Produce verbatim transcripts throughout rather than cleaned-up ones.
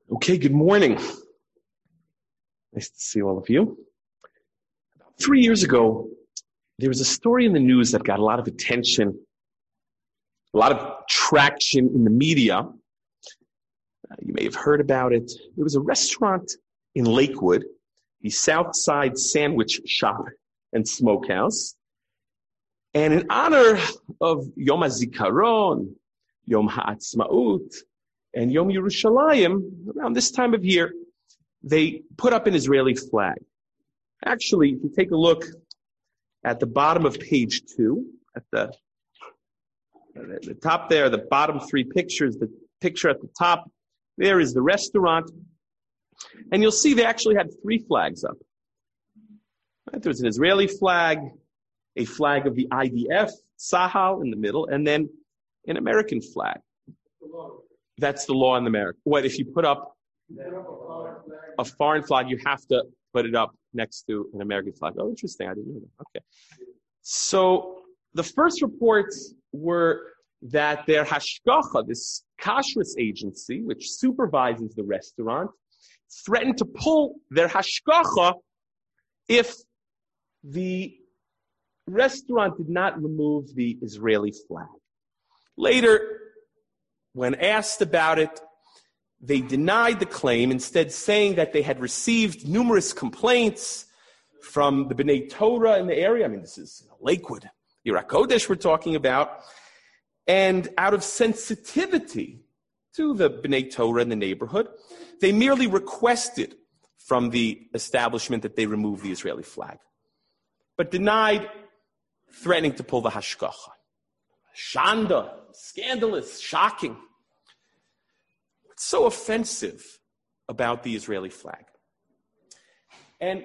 Okay, good morning. Nice to see all of you. About three years ago, there was a story in the news that got a lot of attention, a lot of traction in the media. Uh, you may have heard about it. It was a restaurant in Lakewood, the Southside Sandwich Shop and Smokehouse. And in honor of Yom HaZikaron, Yom HaAtzmaut, and Yom Yerushalayim, around this time of year, they put up an Israeli flag. Actually, if you take a look at the bottom of page two, at the, at the top there, the bottom three pictures, the picture at the top, there is the restaurant. And you'll see they actually had three flags up. Right? There was an Israeli flag, a flag of the I D F, Sahal in the middle, and then an American flag. That's the law in America. What, if you put up a foreign flag, you have to put it up next to an American flag. Oh, interesting. I didn't know that. Okay. So the first reports were that their hashgacha, this kashrus agency, which supervises the restaurant, threatened to pull their hashgacha if the restaurant did not remove the Israeli flag. Later, when asked about it, they denied the claim, instead saying that they had received numerous complaints from the B'nai Torah in the area. I mean, this is Lakewood, Iraq Kodesh we're talking about. And out of sensitivity to the B'nai Torah in the neighborhood, they merely requested from the establishment that they remove the Israeli flag, but denied threatening to pull the hashgacha. Shanda, scandalous, shocking. What's so offensive about the Israeli flag? And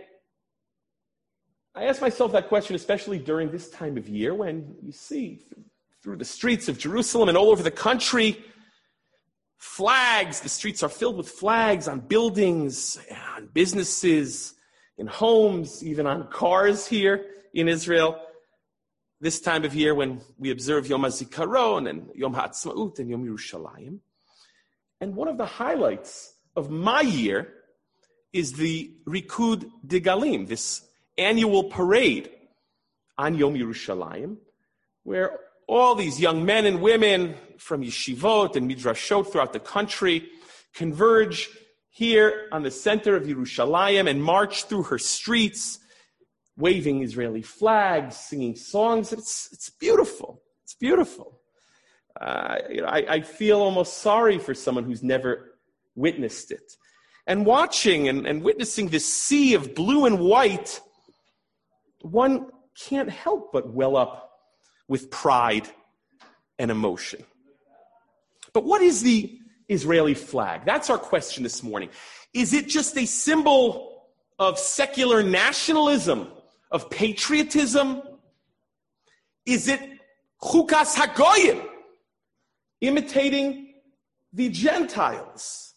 I ask myself that question, especially during this time of year when you see through the streets of Jerusalem and all over the country, flags, the streets are filled with flags on buildings, on businesses, in homes, even on cars here in Israel. This time of year when we observe Yom HaZikaron and Yom HaAtzmaut and Yom Yerushalayim. And one of the highlights of my year is the Rikud Degalim, this annual parade on Yom Yerushalayim, where all these young men and women from yeshivot and midrashot throughout the country converge here on the center of Yerushalayim and march through her streets, waving Israeli flags, singing songs. It's it's beautiful. It's beautiful. Uh, you know, I, I feel almost sorry for someone who's never witnessed it. And watching and, and witnessing this sea of blue and white, one can't help but well up with pride and emotion. But what is the Israeli flag? That's our question this morning. Is it just a symbol of secular nationalism, of patriotism? Is it chukas hagoyim, imitating the Gentiles?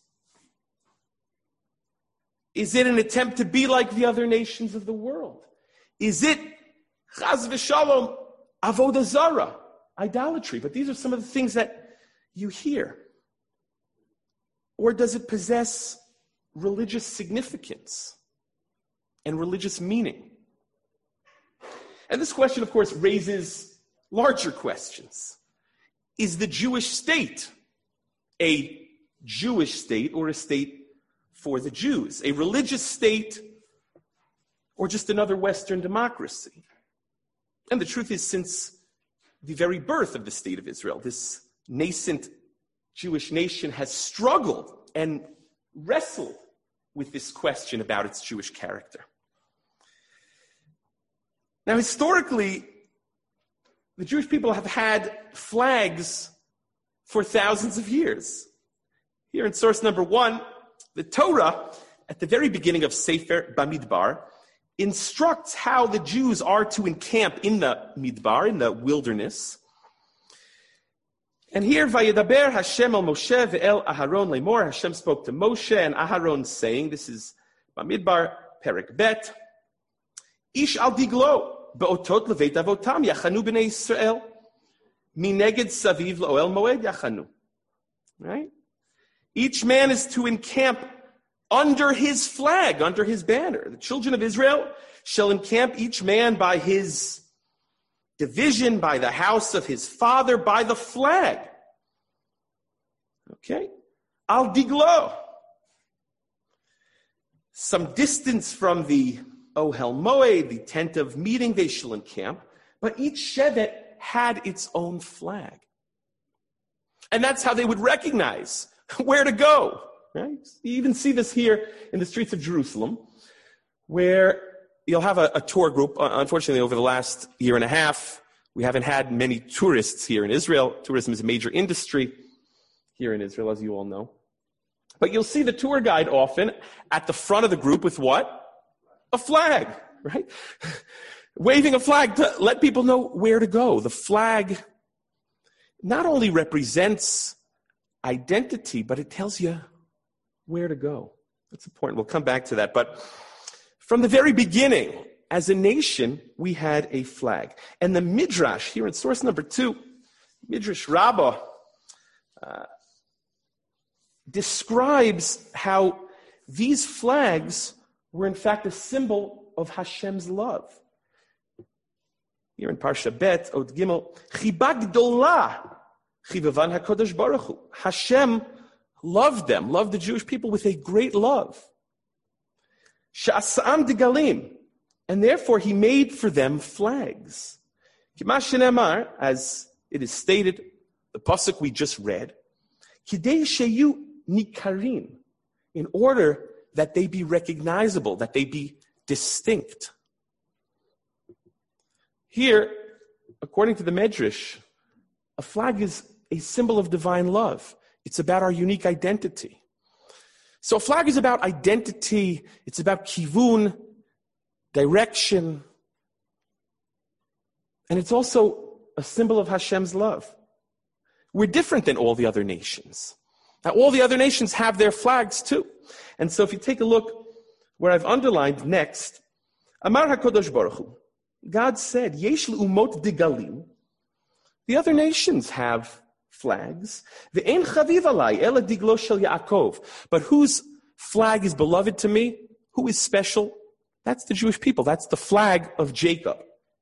Is it an attempt to be like the other nations of the world? Is it chaz v'shalom avodah zara, idolatry? But these are some of the things that you hear. Or does it possess religious significance and religious meaning? And this question, of course, raises larger questions. Is the Jewish state a Jewish state or a state for the Jews? A religious state or just another Western democracy? And the truth is, since the very birth of the state of Israel, this nascent Jewish nation has struggled and wrestled with this question about its Jewish character. Now, historically, the Jewish people have had flags for thousands of years. Here in source number one, the Torah, at the very beginning of Sefer Bamidbar, instructs how the Jews are to encamp in the Midbar, in the wilderness. And here, Vayedaber Hashem el Moshe ve'el Aharon lemor, Hashem spoke to Moshe and Aharon saying, this is Bamidbar, Perek Bet, Ish al diglo, be'otot leveit avotam, yachanu b'nei Yisrael, mineged saviv l'oel moed yachanu. Right? Each man is to encamp under his flag, under his banner. The children of Israel shall encamp each man by his division, by the house of his father, by the flag. Okay? Al diglo. Some distance from the Ohel Moed, the tent of meeting, they shall encamp. But each shevet had its own flag. And that's how they would recognize where to go. Right? You even see this here in the streets of Jerusalem, where you'll have a, a tour group. Uh, unfortunately, over the last year and a half, we haven't had many tourists here in Israel. Tourism is a major industry here in Israel, as you all know. But you'll see the tour guide often at the front of the group with what? A flag, right? Waving a flag to let people know where to go. The flag not only represents identity, but it tells you where to go. That's important. We'll come back to that. But from the very beginning, as a nation, we had a flag. And the Midrash, here in source number two, Midrash Rabbah, uh, describes how these flags were in fact a symbol of Hashem's love. Here in Parsha Bet, Od Gimel, Chiba Gdolah, Chivavan HaKodesh Baruch Hu. Hashem loved them, loved the Jewish people with a great love. Sha'asam Digalim. And therefore he made for them flags. Kima shenemar, as it is stated, the pasuk we just read, Kidei sheyu nikarim, in order that they be recognizable, that they be distinct. Here, according to the Medrash, a flag is a symbol of divine love. It's about our unique identity. So a flag is about identity. It's about kivun, direction. And it's also a symbol of Hashem's love. We're different than all the other nations. Now, all the other nations have their flags too. And so if you take a look where I've underlined next, Amar HaKadosh Baruch Hu, God said, Yesh l'umot digalim. The other nations have flags. Ve'en chaviv alai ela diglo shel Yaakov. But whose flag is beloved to me? Who is special? That's the Jewish people. That's the flag of Jacob.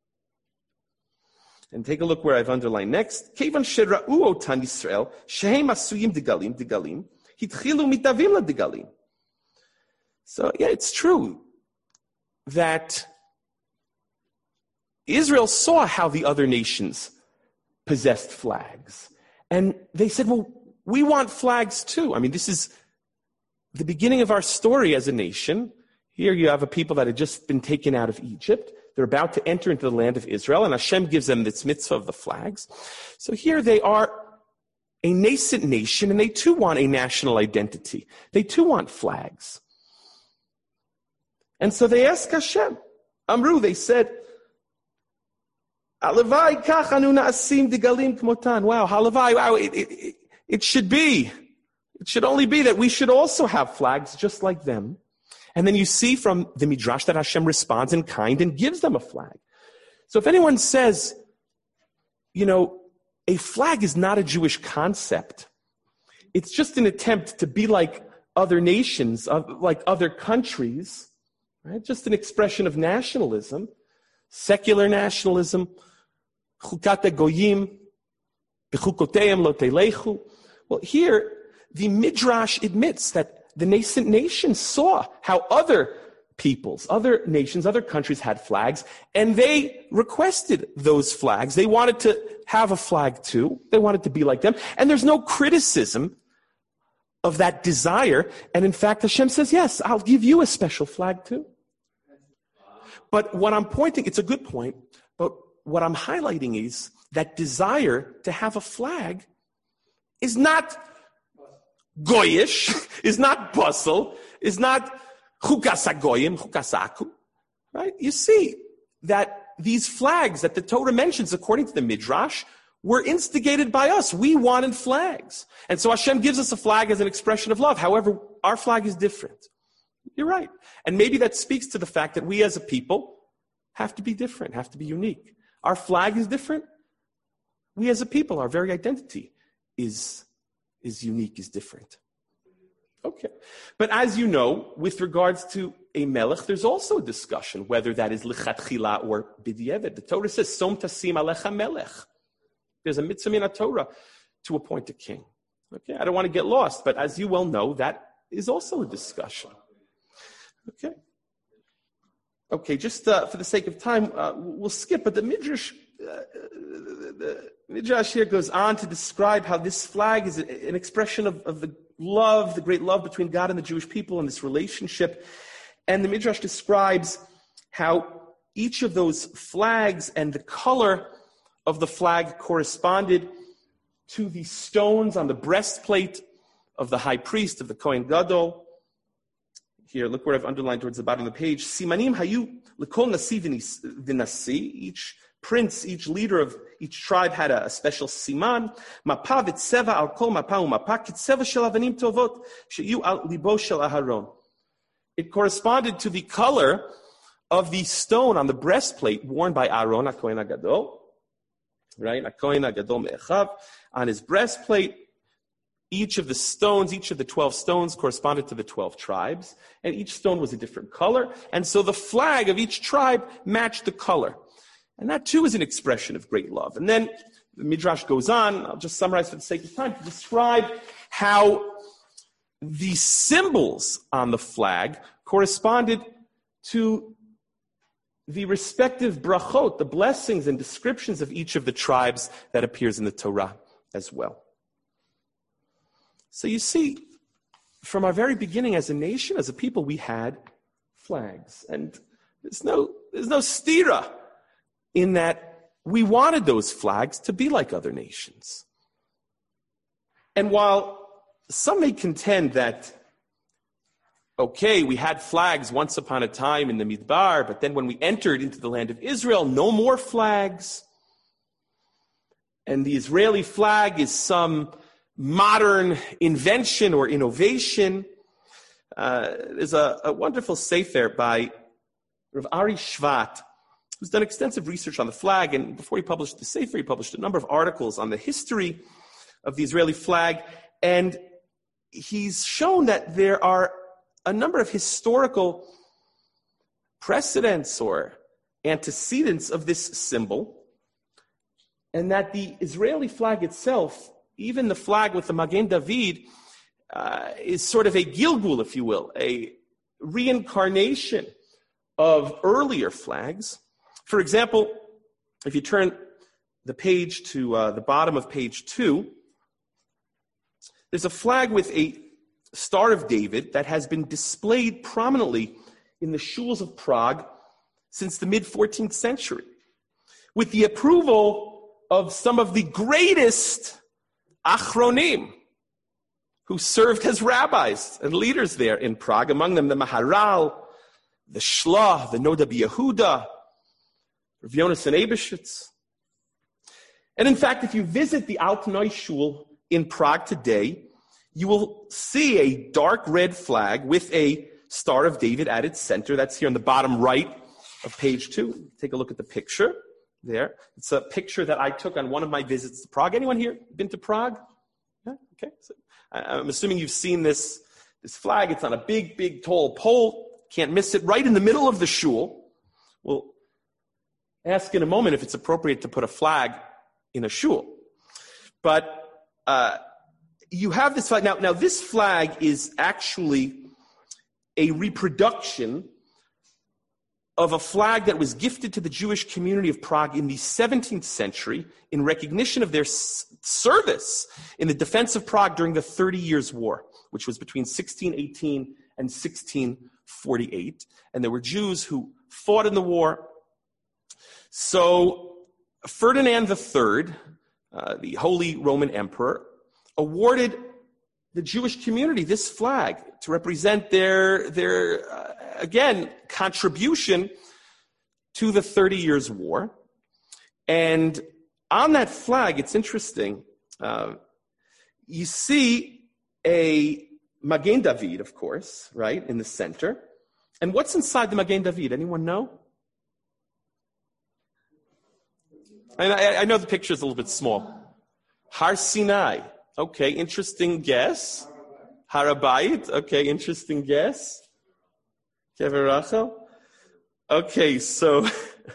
And take a look where I've underlined next. Kevan shera'u otan Yisrael shehem asuyim digalim digalim hitchilu mitavim digalim. So yeah, it's true that Israel saw how the other nations possessed flags. And they said, well, we want flags too. I mean, this is the beginning of our story as a nation. Here you have a people that had just been taken out of Egypt. They're about to enter into the land of Israel, and Hashem gives them this mitzvah of the flags. So here they are a nascent nation, and they too want a national identity. They too want flags. And so they ask Hashem. Amru, they said, Halavai kach anu na'asim digalim kmotan. Wow, halavai, wow, it, it, it should be. It should only be that we should also have flags just like them. And then you see from the Midrash that Hashem responds in kind and gives them a flag. So if anyone says, you know, a flag is not a Jewish concept, it's just an attempt to be like other nations, like other countries, right? Just an expression of nationalism, secular nationalism, chukat goyim, b'chukoteim lo telechu. Well, here, the Midrash admits that the nascent nations saw how other peoples, other nations, other countries had flags, and they requested those flags. They wanted to have a flag too. They wanted to be like them. And there's no criticism of that desire. And in fact, Hashem says, yes, I'll give you a special flag too. But what I'm pointing, it's a good point, but what I'm highlighting is that desire to have a flag is not goyish, is not bustle, is not chukasagoyim, chukasaku, right? You see that these flags that the Torah mentions, according to the Midrash, were instigated by us. We wanted flags. And so Hashem gives us a flag as an expression of love. However, our flag is different. You're right. And maybe that speaks to the fact that we as a people have to be different, have to be unique. Our flag is different. We as a people, our very identity is, is unique, is different. Okay. But as you know, with regards to a melech, there's also a discussion whether that is lichatchila or b'diavad. The Torah says, Som tasim alecha melech. There's a mitzvah in a Torah to appoint a king. Okay, I don't want to get lost, but as you well know, that is also a discussion. Okay. Okay, just uh, for the sake of time, uh, we'll skip, but the Midrash, uh, the Midrash here goes on to describe how this flag is an expression of, of the love, the great love between God and the Jewish people and this relationship. And the Midrash describes how each of those flags and the color of the flag corresponded to the stones on the breastplate of the high priest, of the Kohen Gadol. Here, look where I've underlined towards the bottom of the page. Simanim hayu l'kol nasi v'nasi. Each prince, each leader of each tribe had a, a special siman. Mapa v'tzeva al kol mapa u'mapa k'tzeva shel avanim tovot she'yu al libo shel Aharon. It corresponded to the color of the stone on the breastplate worn by Aaron, HaKohen HaGadol. Right? HaKohen HaGadol me'echav. On his breastplate, each of the stones, each of the twelve stones corresponded to the twelve tribes, and each stone was a different color, and so the flag of each tribe matched the color. And that too is an expression of great love. And then the Midrash goes on, I'll just summarize for the sake of time, to describe how the symbols on the flag corresponded to the respective brachot, the blessings and descriptions of each of the tribes that appears in the Torah as well. So you see, from our very beginning as a nation, as a people, we had flags. And there's no, there's no stira in that we wanted those flags to be like other nations. And while some may contend that, okay, we had flags once upon a time in the Midbar, but then when we entered into the land of Israel, no more flags. And the Israeli flag is some modern invention or innovation. Uh, there's a, a wonderful sefer by Rav Ari Shvat, who's done extensive research on the flag, and before he published the sefer, he published a number of articles on the history of the Israeli flag, and he's shown that there are a number of historical precedents or antecedents of this symbol, and that the Israeli flag itself, even the flag with the Magen David, uh, is sort of a Gilgul, if you will, a reincarnation of earlier flags. For example, if you turn the page to uh, the bottom of page two, there's a flag with a Star of David that has been displayed prominently in the shuls of Prague since the mid-fourteenth century, with the approval of some of the greatest Achronim, who served as rabbis and leaders there in Prague, among them the Maharal, the Shlah, the Noda B'Yehuda, Rav Yonasan Eibeshitz. And in fact, if you visit the Altneu Shul in Prague today, you will see a dark red flag with a Star of David at its center. That's here on the bottom right of page two. Take a look at the picture. There. It's a picture that I took on one of my visits to Prague. Anyone here been to Prague? Yeah? Okay. So I'm assuming you've seen this, this flag. It's on a big, big, tall pole. Can't miss it. Right in the middle of the shul. We'll ask in a moment if it's appropriate to put a flag in a shul. But uh, you have this flag. Now, now, this flag is actually a reproduction of a flag that was gifted to the Jewish community of Prague in the seventeenth century in recognition of their s- service in the defense of Prague during the Thirty Years' War, which was between sixteen eighteen and sixteen forty-eight. And there were Jews who fought in the war. So Ferdinand the Third, uh, the Holy Roman Emperor, awarded the Jewish community this flag to represent their, their uh, again, contribution to the Thirty Years' War. And on that flag, it's interesting, uh, you see a Magen David, of course, right, in the center. And what's inside the Magen David? Anyone know? And I, I know the picture is a little bit small. Har Sinai. Okay, interesting guess. Harabayit. Okay, interesting guess. Kever Rachel. Okay, so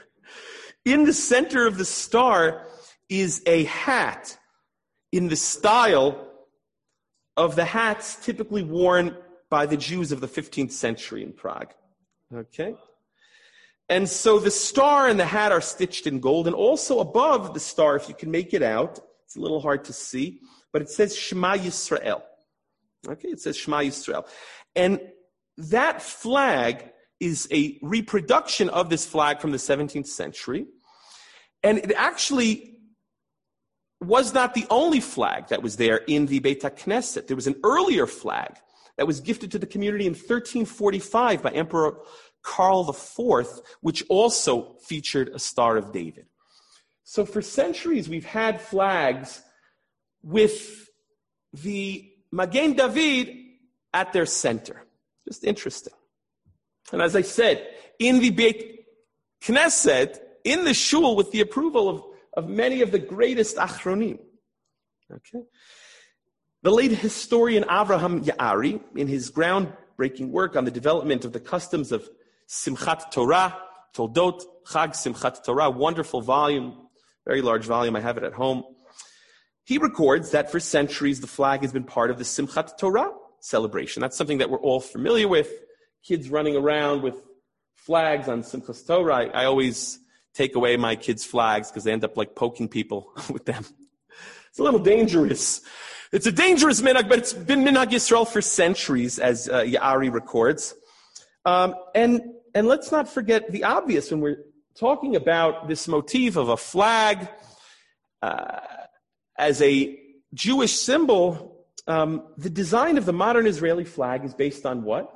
in the center of the star is a hat in the style of the hats typically worn by the Jews of the fifteenth century in Prague. Okay? And so the star and the hat are stitched in gold, and also above the star, if you can make it out, it's a little hard to see, but it says Shema Yisrael. Okay, it says Shema Yisrael. And that flag is a reproduction of this flag from the seventeenth century, and it actually was not the only flag that was there in the Beit HaKnesset. There was an earlier flag that was gifted to the community in thirteen forty-five by Emperor Karl the Fourth, which also featured a Star of David. So for centuries, we've had flags with the Magen David at their center. Just interesting. And as I said, in the Beit Knesset, in the shul, with the approval of, of many of the greatest achronim. Okay? The late historian Avraham Ya'ari, in his groundbreaking work on the development of the customs of Simchat Torah, Toldot Chag Simchat Torah, wonderful volume, very large volume, I have it at home. He records that for centuries the flag has been part of the Simchat Torah celebration. That's something that we're all familiar with. Kids running around with flags on Simchat Torah. I, I always take away my kids' flags because they end up like poking people with them. It's a little dangerous. It's a dangerous minhag, but it's been minhag Yisrael for centuries, as uh, Ya'ari records. Um, and and let's not forget the obvious when we're talking about this motif of a flag uh, as a Jewish symbol. Um, the design of the modern Israeli flag is based on what?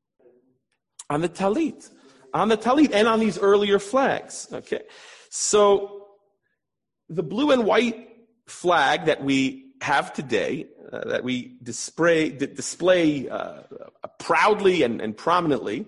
On the talit. On the talit and on these earlier flags. Okay, so the blue and white flag that we have today, uh, that we display, d- display uh, proudly and, and prominently,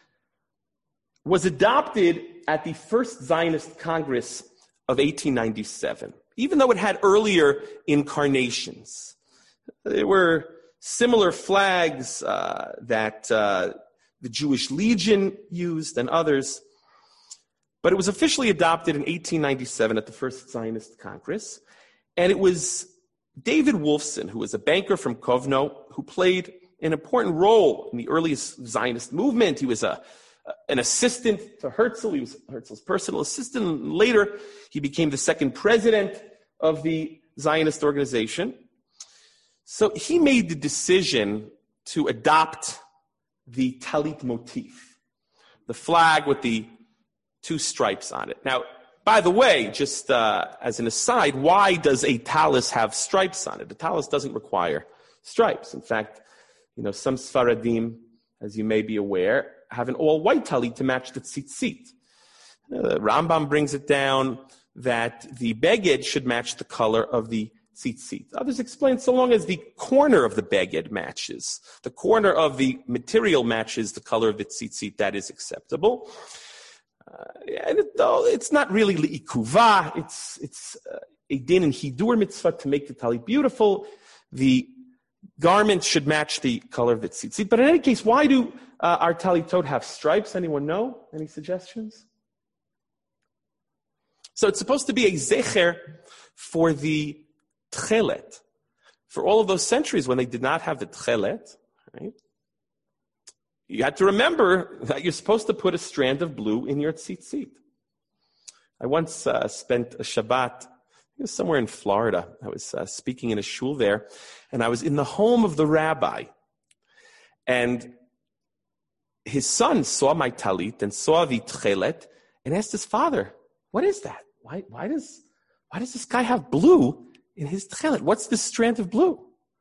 was adopted at the first Zionist Congress of eighteen ninety-seven, even though it had earlier incarnations. There were similar flags uh, that uh, the Jewish Legion used and others, but it was officially adopted in eighteen ninety-seven at the first Zionist Congress, and it was David Wolfson, who was a banker from Kovno, who played an important role in the earliest Zionist movement. He was a, an assistant to Herzl. He was Herzl's personal assistant. And later, he became the second president of the Zionist organization. So he made the decision to adopt the talit motif, the flag with the two stripes on it. Now, by the way, just uh, as an aside, why does a talis have stripes on it? The talis doesn't require stripes. In fact, you know, some Sfaradim, as you may be aware, have an all-white talit to match the tzitzit. Uh, Rambam brings it down that the beged should match the color of the tzitzit. Others explain so long as the corner of the beged matches, the corner of the material matches the color of the tzitzit, that is acceptable. Uh, and it, though it's not really li'ikuva, it's it's uh, a din and hidur mitzvah to make the talit beautiful. The garment should match the color of the tzitzit. But in any case, why do uh, our talitot have stripes? Anyone know? Any suggestions? So it's supposed to be a zecher for the tchelet. For all of those centuries when they did not have the tchelet, right? You had to remember that you're supposed to put a strand of blue in your tzitzit. I once uh, spent a Shabbat, it was somewhere in Florida. I was uh, speaking in a shul there, and I was in the home of the rabbi. And his son saw my talit and saw the tchelet and asked his father, what is that? Why, why does why does this guy have blue in his tchelet? What's this strand of blue?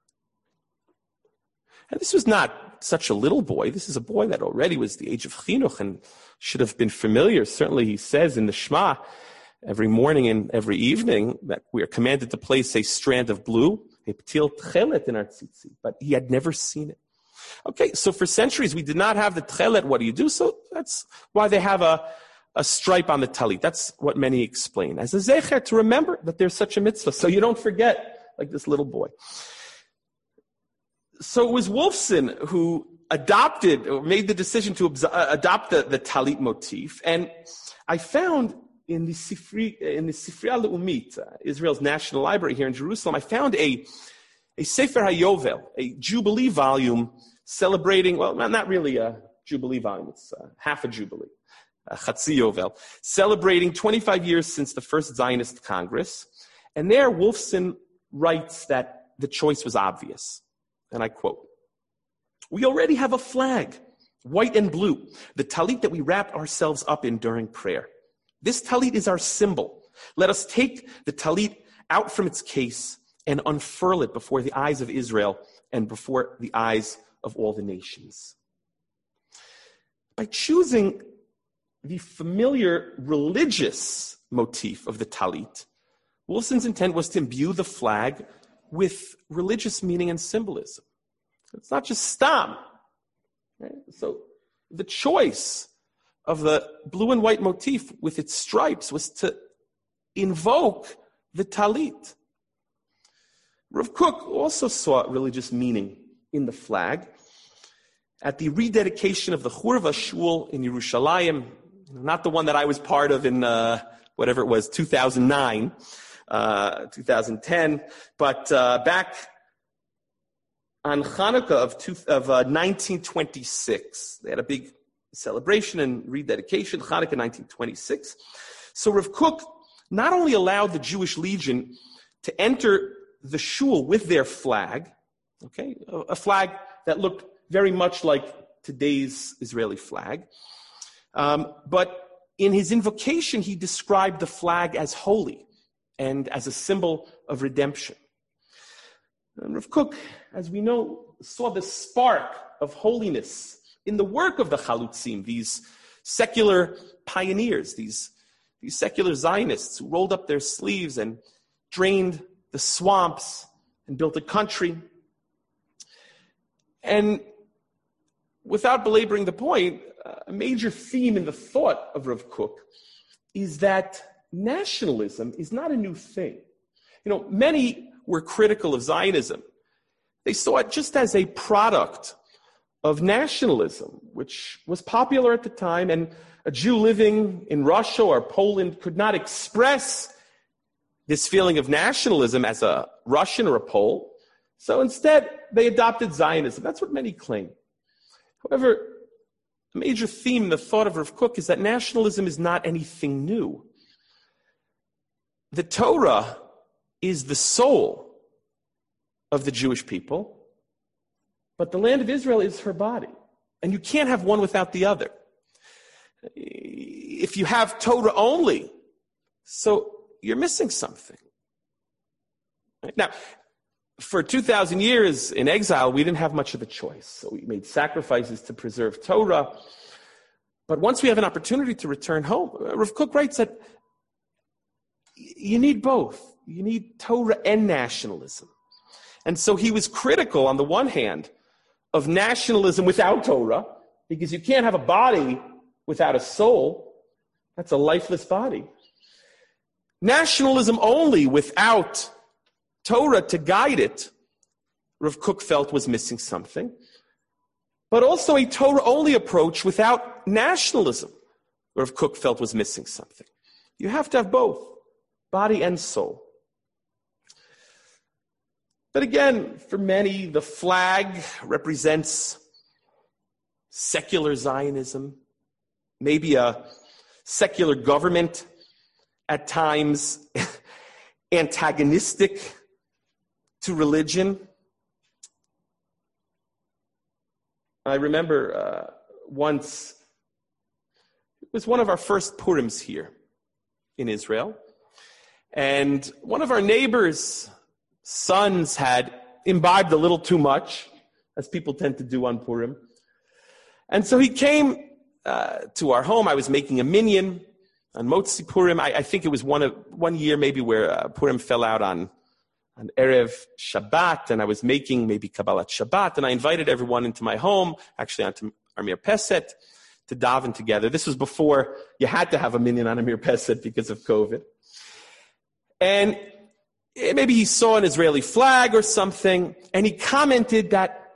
And this was not such a little boy. This is a boy that already was the age of chinuch and should have been familiar. Certainly he says in the Shema every morning and every evening that we are commanded to place a strand of blue, a ptil tchelet in our tzitzit, but he had never seen it. Okay, so for centuries we did not have the tchelet. What do you do? So that's why they have a, a stripe on the talit. That's what many explain. As a zecher, to remember that there's such a mitzvah, so you don't forget, like this little boy. So it was Wolfson who adopted, or made the decision to uh, adopt the, the talit motif. And I found in the Sifri, in the Sifriya Leumit, uh, Israel's national library here in Jerusalem, I found a, a Sefer HaYovel, a Jubilee volume celebrating, well, not really a Jubilee volume, it's uh, half a Jubilee, uh, Chatzi Yovel, celebrating twenty-five years since the first Zionist Congress. And there Wolfson writes that the choice was obvious. And I quote, "We already have a flag, white and blue, the talit that we wrap ourselves up in during prayer. This talit is our symbol. Let us take the talit out from its case and unfurl it before the eyes of Israel and before the eyes of all the nations." By choosing the familiar religious motif of the talit, Wolfson's intent was to imbue the flag with religious meaning and symbolism. It's not just stam. Right? So the choice of the blue and white motif with its stripes was to invoke the talit. Rav Kook also saw religious meaning in the flag. At the rededication of the Churva Shul in Yerushalayim, not the one that I was part of in uh, whatever it was, two thousand nine, uh, two thousand ten, but uh, back on Hanukkah of, two, of uh, nineteen twenty-six, they had a big celebration and rededication, Hanukkah nineteen twenty-six. So Rav Kook not only allowed the Jewish Legion to enter the shul with their flag, okay, a flag that looked very much like today's Israeli flag, um, but in his invocation, he described the flag as holy and as a symbol of redemption. And Rav Kook, as we know, saw the spark of holiness in the work of the Chalutzim, these secular pioneers, these, these secular Zionists who rolled up their sleeves and drained the swamps and built a country. And without belaboring the point, a major theme in the thought of Rav Kook is that nationalism is not a new thing. You know, many were critical of Zionism. They saw it just as a product of nationalism, which was popular at the time, and a Jew living in Russia or Poland could not express this feeling of nationalism as a Russian or a Pole. So instead, they adopted Zionism. That's what many claim. However, a major theme in the thought of Rav Kook is that nationalism is not anything new. The Torah is the soul of the Jewish people, but the land of Israel is her body. And you can't have one without the other. If you have Torah only, so you're missing something. Now, for two thousand years in exile, we didn't have much of a choice. So we made sacrifices to preserve Torah. But once we have an opportunity to return home, Rav Kook writes that you need both. You need Torah and nationalism. And so he was critical, on the one hand, of nationalism without Torah, because you can't have a body without a soul. That's a lifeless body. Nationalism only without Torah to guide it, Rav Kook felt was missing something. But also a Torah-only approach without nationalism, Rav Kook felt was missing something. You have to have both, body and soul. But again, for many, the flag represents secular Zionism, maybe a secular government, at times antagonistic to religion. I remember uh, once, it was one of our first Purims here in Israel, and one of our neighbors' sons had imbibed a little too much, as people tend to do on Purim. And so he came uh, to our home. I was making a minyan on Motzi Purim. I, I think it was one of one year maybe where uh, Purim fell out on on Erev Shabbat, and I was making maybe Kabbalat Shabbat, and I invited everyone into my home, actually onto our Mirpeset, to daven together. This was before you had to have a minyan on a Mirpeset because of COVID. And maybe he saw an Israeli flag or something, and he commented that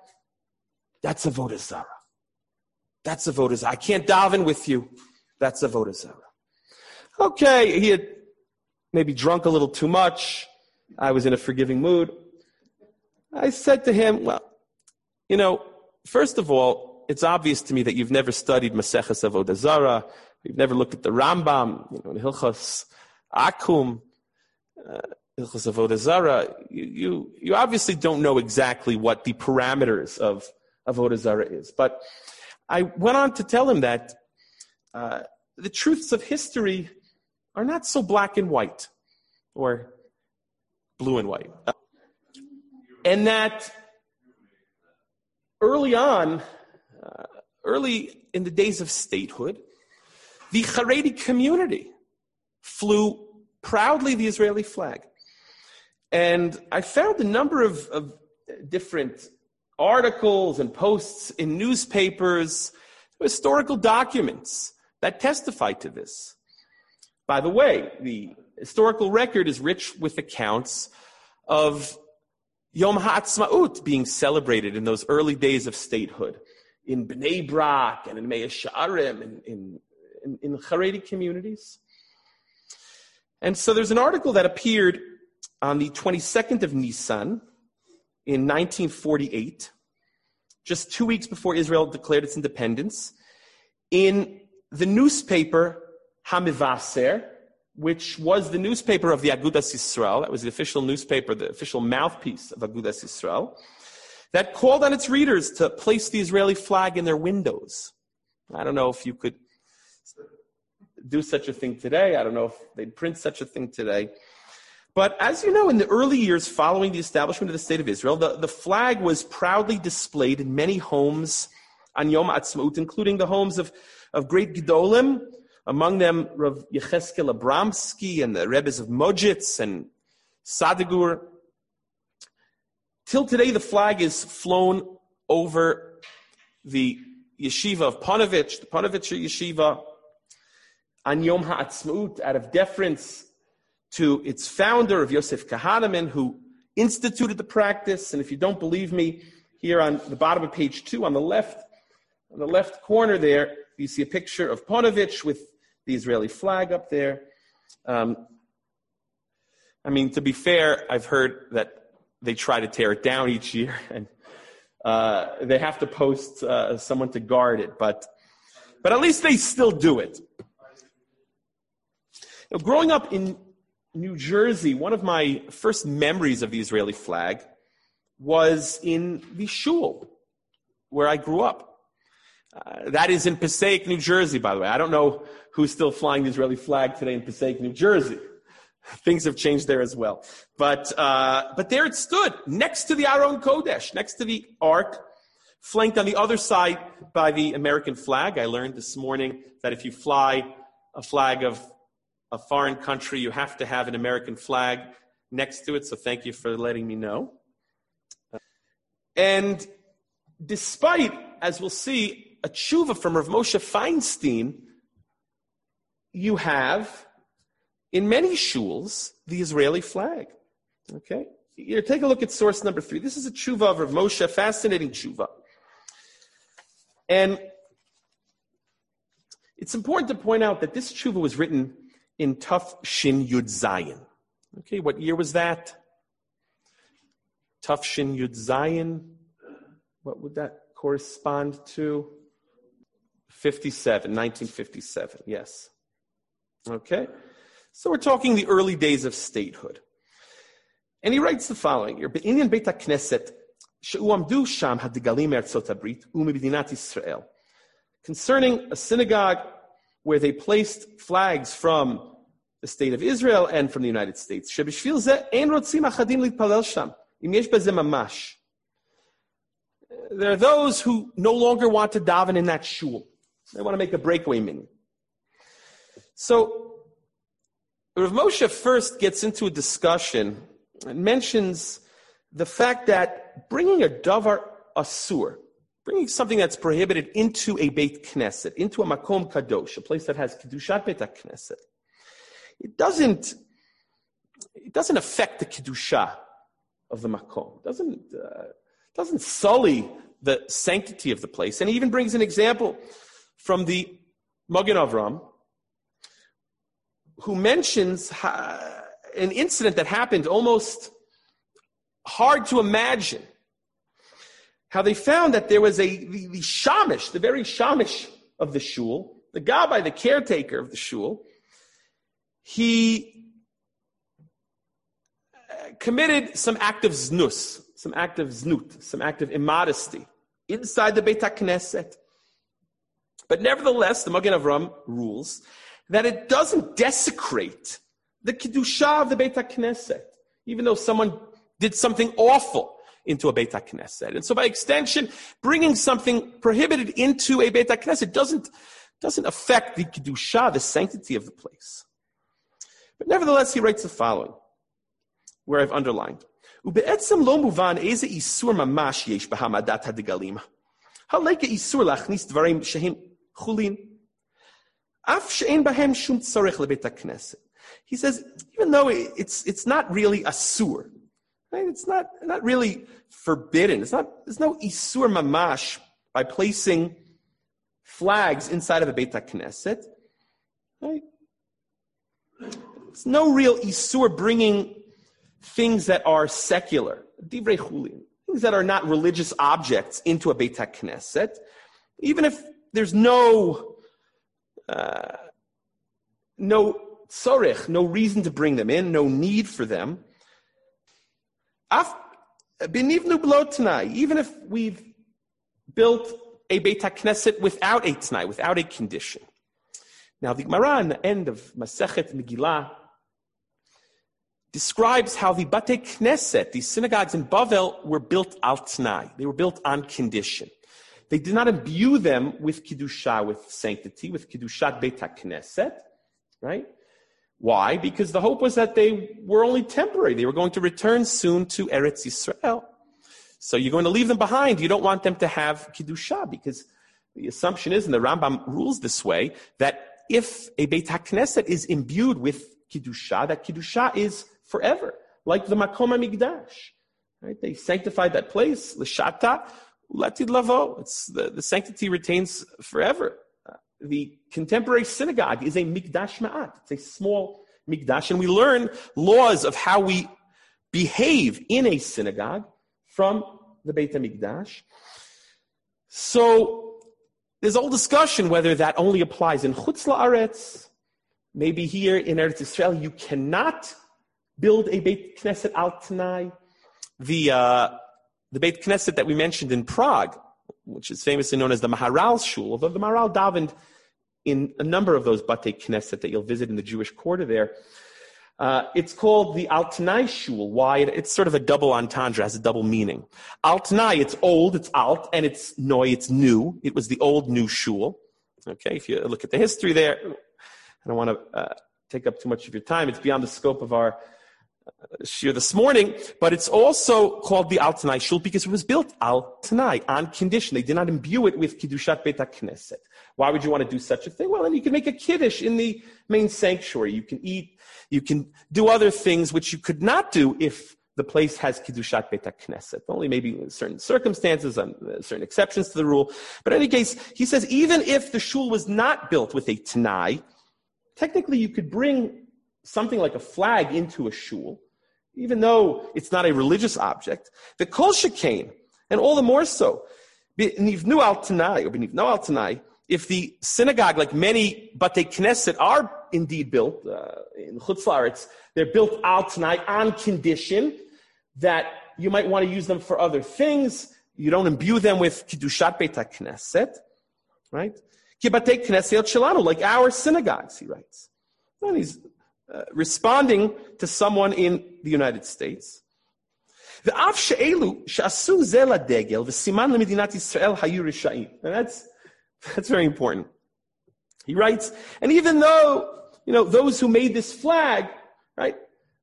That's avodah zarah. That's avodah zarah. I can't daven with you. That's avodah zarah. Okay, he had maybe drunk a little too much. I was in a forgiving mood. I said to him, well, you know, first of all, it's obvious to me that you've never studied Maseches Avodah Zarah. You've never looked at the Rambam, you know, in Hilchos Akum, uh, Hilchos Avodah Zarah. You, you, you obviously don't know exactly what the parameters of Avodah Zarah is. But I went on to tell him that uh, the truths of history are not so black and white, or blue and white. Uh, and that early on, uh, early in the days of statehood, the Haredi community flew proudly the Israeli flag. And I found a number of, of different articles and posts in newspapers, historical documents that testify to this. By the way, the historical record is rich with accounts of Yom HaAtzmaut being celebrated in those early days of statehood in Bnei Brak and in Mea She'arim, in, in, in, in Haredi communities. And so there's an article that appeared on the twenty-second of Nisan in nineteen forty-eight, just two weeks before Israel declared its independence, in the newspaper HaMevaser, which was the newspaper of the Agudas Yisrael. That was the official newspaper, the official mouthpiece of Agudas Yisrael, that called on its readers to place the Israeli flag in their windows. I don't know if you could do such a thing today. I don't know if they'd print such a thing today. But as you know, in the early years following the establishment of the State of Israel, the, the flag was proudly displayed in many homes on Yom Ha'atzmaut, including the homes of, of great Gedolim, among them Rav Yecheskel Abramsky and the Rebbes of Mojitz and Sadigur. Till today, the flag is flown over the yeshiva of Ponevezh, the Ponevezh yeshiva, on Yom HaAtzmaut, out of deference to its founder, of Yosef Kahneman, who instituted the practice. And if you don't believe me, here on the bottom of page two, on the left, on the left corner there, you see a picture of Ponevezh with the Israeli flag up there. Um, I mean, to be fair, I've heard that they try to tear it down each year, and uh, they have to post uh, someone to guard it. But, but at least they still do it. Now, growing up in New Jersey, one of my first memories of the Israeli flag was in the shul where I grew up. Uh, that is in Passaic, New Jersey, by the way. I don't know who's still flying the Israeli flag today in Passaic, New Jersey. Things have changed there as well. But uh, but there it stood, next to the Aron Kodesh, next to the Ark, flanked on the other side by the American flag. I learned this morning that if you fly a flag of a foreign country, you have to have an American flag next to it, so thank you for letting me know. And despite, as we'll see, a tshuva from Rav Moshe Feinstein, you have, in many shuls, the Israeli flag. Okay? Here, take a look at source number three. This is a tshuva of Rav Moshe, fascinating tshuva. And it's important to point out that this tshuva was written in Tuf Shin Yud Zayin. Okay, what year was that? Tuf Shin Yud Zayin. What would that correspond to? fifty-seven, nineteen fifty-seven, yes. Okay, so we're talking the early days of statehood. And he writes the following here: Be'inyan Beit HaKnesset, she'uamdu sham hadigalim erzot habrit u'medinat Yisrael. Concerning a synagogue where they placed flags from the state of Israel and from the United States. Shebishvil zeh ein rotzim achadim litpalel sham, im yesh beze mamash. There are those who no longer want to daven in that shul. They want to make a breakaway minyan. So, Rav Moshe first gets into a discussion and mentions the fact that bringing a davar asur, bringing something that's prohibited into a Beit Knesset, into a Makom Kadosh, a place that has Kedushat Beit HaKnesset, it doesn't, it doesn't affect the Kedusha of the Makom. It doesn't, uh, doesn't sully the sanctity of the place. And he even brings an example from the Magen Avram, who mentions an incident that happened almost hard to imagine. How they found that there was a the, the shamish, the very shamish of the shul, the gabbai, the caretaker of the shul, he committed some act of znus, some act of znut, some act of immodesty inside the Beit HaKnesset. But nevertheless, the Magen Avram rules that it doesn't desecrate the Kedusha of the Beit HaKnesset, even though someone did something awful into a Beit HaKnesset. And so by extension, bringing something prohibited into a Beit HaKnesset doesn't, doesn't affect the Kedusha, the sanctity of the place. But nevertheless, he writes the following, where I've underlined. ובעצם לא מובן איזה איסור ממש יש בהעמדת הדגלים. הלכה איסור להכניס דברים שהם חולין. אף שאין בהם שום צורך לבית הכנסת. He says, even though it's, it's not really a sur, right? It's not, not really forbidden. It's not, there's no isur mamash by placing flags inside of a Beit HaKnesset, right? There's no real isur bringing things that are secular, divrei chulin, things that are not religious objects into a Beit HaKnesset, even if there's no, uh, no tzorech, no reason to bring them in, no need for them. Even if we've built a Beit HaKnesset without a t'nai, without a condition. Now, the Gemara in the end of Masechet Megillah describes how the Batei Knesset, these synagogues in Bavel, were built al t'nai. They were built on condition. They did not imbue them with Kiddusha, with sanctity, with Kiddushat Beit HaKnesset, right? Why? Because the hope was that they were only temporary. They were going to return soon to Eretz Yisrael. So you're going to leave them behind. You don't want them to have Kiddusha, because the assumption is, and the Rambam rules this way, that if a Beit HaKnesset is imbued with Kiddusha, that Kiddusha is forever, like the Makom HaMikdash. Right? They sanctified that place, l'shata, u'latid lavo. It's the, the sanctity retains forever. Uh, the contemporary synagogue is a Mikdash Ma'at. It's a small Mikdash, and we learn laws of how we behave in a synagogue from the Beit HaMikdash. So there's all discussion whether that only applies in Chutz La'aretz. Maybe here in Eretz Yisrael you cannot build a Beit Knesset al T'nai. The, uh, the Beit Knesset that we mentioned in Prague, which is famously known as the Maharal Shul, although the Maharal davened in a number of those Batei Knesset that you'll visit in the Jewish quarter there. Uh, it's called the Al T'nai Shul. Why? It's sort of a double entendre, has a double meaning. Al T'nai, it's old, it's alt, and it's noi, it's new. It was the old new shul. Okay, if you look at the history there, I don't want to uh, take up too much of your time. It's beyond the scope of our uh, shir this morning, but it's also called the Al T'nai Shul because it was built Al T'nai, on condition. They did not imbue it with Kiddushat Beit HaKnesset. Why would you want to do such a thing? Well, then you can make a kiddush in the main sanctuary. You can eat, you can do other things which you could not do if the place has Kiddushat Beit HaKnesset. Only maybe in certain circumstances, and certain exceptions to the rule. But in any case, he says even if the shul was not built with a T'nai, technically you could bring something like a flag into a shul, even though it's not a religious object. The kol shekain, and all the more so, b'nivnu al T'nai, or b'nivnu al T'nai, if the synagogue, like many Batei Knesset, are indeed built uh, in Chutz La'aretz, they're built al T'nai on condition that you might want to use them for other things. You don't imbue them with Kiddushat Beit HaKnesset, right? Ki Batei Knesset shelanu, like our synagogues, he writes. And he's uh, responding to someone in the United States. Ve'af she'elu she'asu ze ladegel v'siman lemedinat Yisrael hayu risha'im. And that's That's very important. He writes, and even though, you know, those who made this flag, right,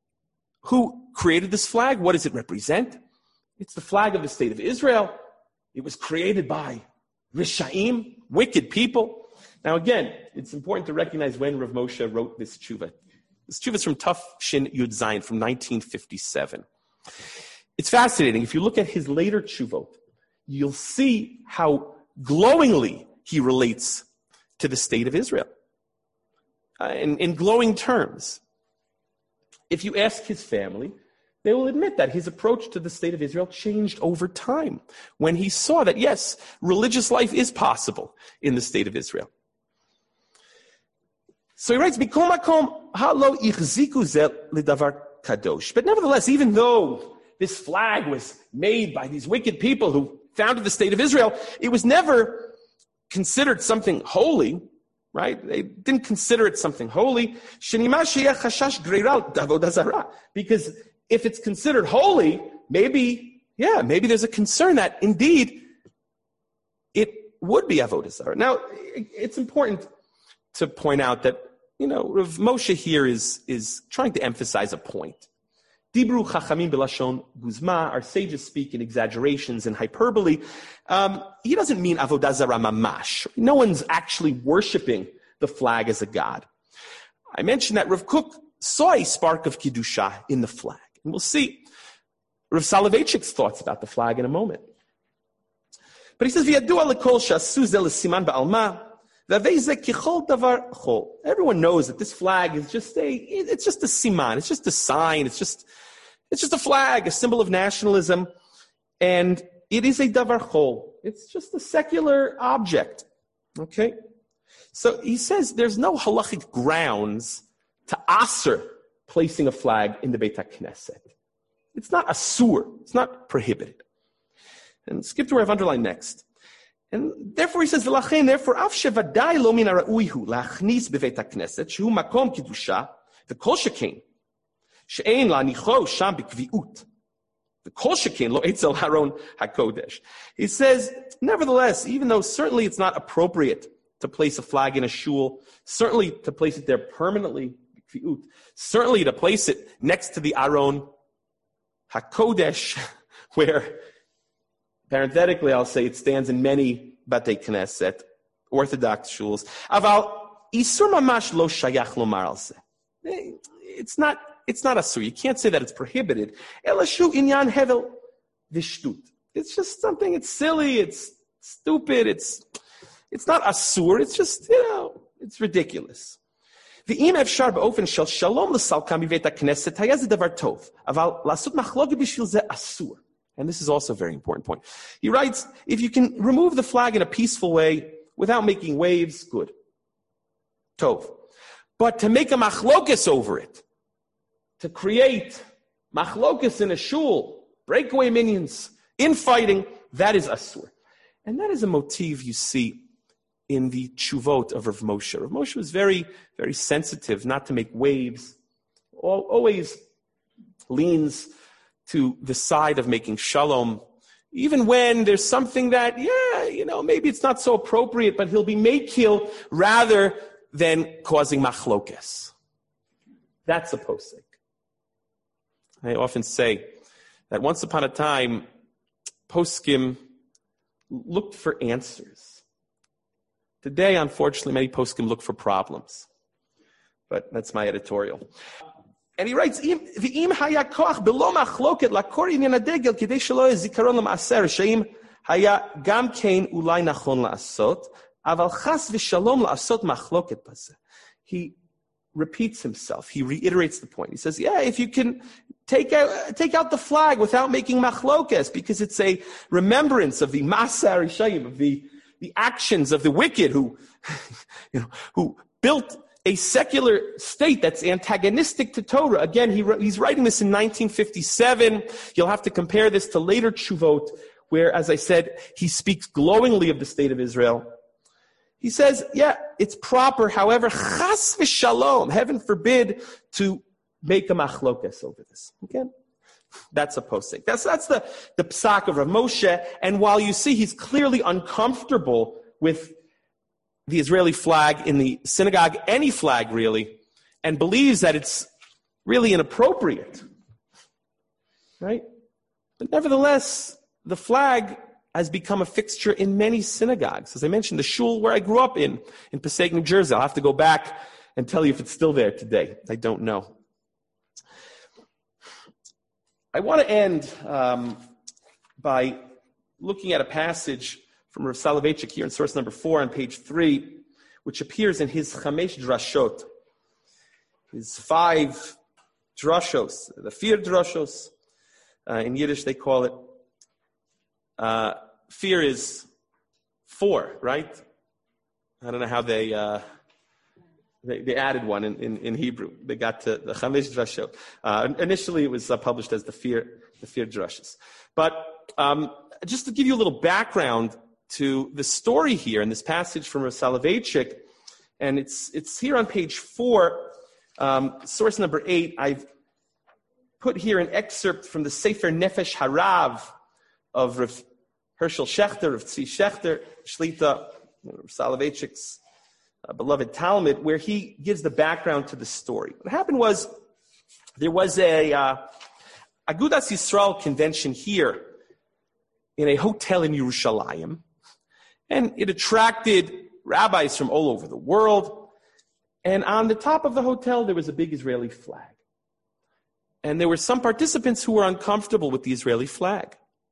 who created this flag, what does it represent? It's the flag of the state of Israel. It was created by Risha'im, wicked people. Now again, it's important to recognize when Rav Moshe wrote this tshuva. This tshuva is from Tuf Shin Yud Zayin from nineteen fifty-seven. It's fascinating. If you look at his later tshuvot, you'll see how glowingly he relates to the state of Israel uh, in, in glowing terms. If you ask his family, they will admit that his approach to the state of Israel changed over time when he saw that, yes, religious life is possible in the state of Israel. So he writes, "Mikol makom halo ichziku ze ledavar kadosh." But nevertheless, even though this flag was made by these wicked people who founded the state of Israel, it was never considered something holy, right? They didn't consider it something holy. Because if it's considered holy, maybe, yeah, maybe there's a concern that indeed it would be avodah zarah. Now, it's important to point out that, you know, Rav Moshe here is, is trying to emphasize a point. Dibru chachamim b'lashon guzma, our sages speak in exaggerations and hyperbole. Um, he doesn't mean avodah zarah mamash. No one's actually worshiping the flag as a god. I mentioned that Rav Kook saw a spark of Kiddusha in the flag. And we'll see Rav Soloveitchik's thoughts about the flag in a moment. But he says, "V'yadua lekol she'asu ze l'siman ba'alma, v'avei ze kichol davar chol." Everyone knows that this flag is just a, it's just a siman, it's just a sign, it's just, it's just a flag, a symbol of nationalism, and it is a davar chol. It's just a secular object. Okay? So he says there's no halachic grounds to aser placing a flag in the Beit HaKnesset. It's not asur. It's not prohibited. And skip to where I've underlined next. And therefore he says, "V'lachein, therefore, af shevadai lo min ha'ra'ui hu la'achnis b'Beit HaKnesset, shehu makom kiddusha, v'kol shekein, she'ein la'nicho sham b'kvi'ut, v'kol shekein lo etzel haron hakodesh." He says, nevertheless, even though certainly it's not appropriate to place a flag in a shul, certainly to place it there permanently, certainly to place it next to the Aron HaKodesh, where, parenthetically, I'll say it stands in many Batei Knesset, Orthodox shuls. Aval isur mamash lo shayach lomar al zeh. It's not, it's not asur. You can't say that it's prohibited. Elashu inyan hevel vishtut. It's just something, it's silly, it's stupid, it's, it's not asur, it's just, you know, it's ridiculous. ואם אפשר באופן של שלום לסלקה מבית הכנסת, היה זה דבר טוב. אבל לעשות מחלוקת בשביל זה אסור. And this is also a very important point. He writes, if you can remove the flag in a peaceful way without making waves, good. Tov. But to make a machlokus over it, to create machlokus in a shul, breakaway minions, infighting, that is asur. And that is a motif you see in the tshuvot of Rav Moshe. Rav Moshe was very, very sensitive not to make waves, always leans to the side of making shalom, even when there's something that, yeah, you know, maybe it's not so appropriate, but he'll be makil rather than causing machlokes. That's a posek. I often say that once upon a time, poskim looked for answers. Today, unfortunately, many poskim look for problems. But that's my editorial. And he writes, "V'im haya koach b'lo machloket lakor inyan hadegel kidei shelo yeh zikaron lema'aser she'im haya gam kein ulai nachon la'asot aval chas v'shalom la'asot machloket bazeh." He repeats himself. He reiterates the point. He says, yeah, if you can take out, take out the flag without making machlokes, because it's a remembrance of the Ma'aseh HaRishayim, of the the actions of the wicked who, you know, who built a secular state that's antagonistic to Torah. Again, he, he's writing this in nineteen fifty-seven. You'll have to compare this to later tshuvot, where, as I said, he speaks glowingly of the state of Israel. He says, yeah, it's proper, however, chas v'shalom, heaven forbid, to make a machlokes over this. Again, that's a posek. That's that's the, the psak of Rav Moshe. And while you see he's clearly uncomfortable with the Israeli flag in the synagogue, any flag really, and believes that it's really inappropriate, right? But nevertheless, the flag has become a fixture in many synagogues. As I mentioned, the shul where I grew up in, in Passaic, New Jersey, I'll have to go back and tell you if it's still there today. I don't know. I want to end um, by looking at a passage from Rav Soloveitchik here in source number four on page three, which appears in his Chamesh Drashot, his five drashos, the fear drashos. Uh, in Yiddish, they call it, uh, fear is four, right? I don't know how they, uh, they, they added one in, in, in Hebrew. They got to the Chamesh Drashot. Uh, initially, it was uh, published as the fear, the fear drashos. But, um, just to give you a little background to the story here in this passage from Rav Soloveitchik, and it's, it's here on page four, um, source number eight. I've put here an excerpt from the Sefer Nefesh Harav of Rav Hershel Shechter, of Tzvi Shechter, Shlita, Rav Soloveitchik's uh, beloved Talmud, where he gives the background to the story. What happened was, there was a uh, Agudas Yisrael convention here in a hotel in Yerushalayim, and it attracted rabbis from all over the world, and on the top of the hotel there was a big Israeli flag. And there were some participants who were uncomfortable with the Israeli flag,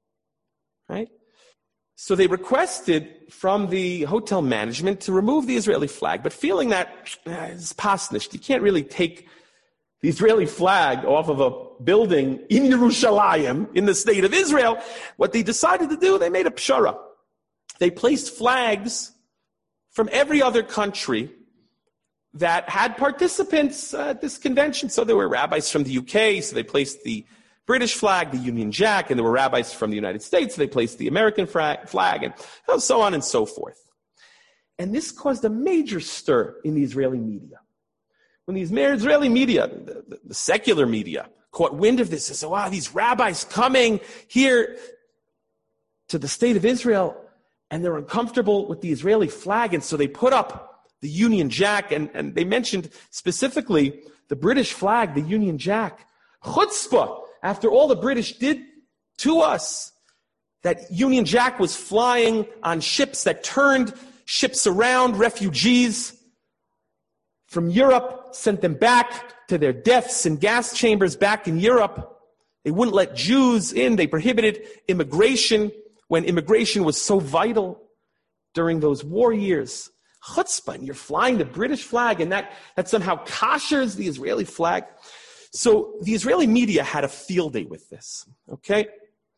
right? So they requested from the hotel management to remove the Israeli flag, but feeling that eh, it's pasnish, you can't really take the Israeli flag off of a building in Yerushalayim, in the state of Israel, what they decided to do, they made a pshara. They placed flags from every other country that had participants uh, at this convention. So there were rabbis from the U K, so they placed the British flag, the Union Jack, and there were rabbis from the United States, so they placed the American flag, and so on and so forth. And this caused a major stir in the Israeli media. When the Israeli media, the, the, the secular media, caught wind of this, they said, wow, these rabbis coming here to the state of Israel, and they're uncomfortable with the Israeli flag, and so they put up the Union Jack, and, and they mentioned specifically the British flag, the Union Jack. Chutzpah, after all the British did to us, that Union Jack was flying on ships that turned ships around, refugees from Europe, sent them back to their deaths in gas chambers back in Europe. They wouldn't let Jews in. They prohibited immigration when immigration was so vital during those war years. Chutzpah, and you're flying the British flag, and that, that somehow koshers the Israeli flag. So the Israeli media had a field day with this, okay?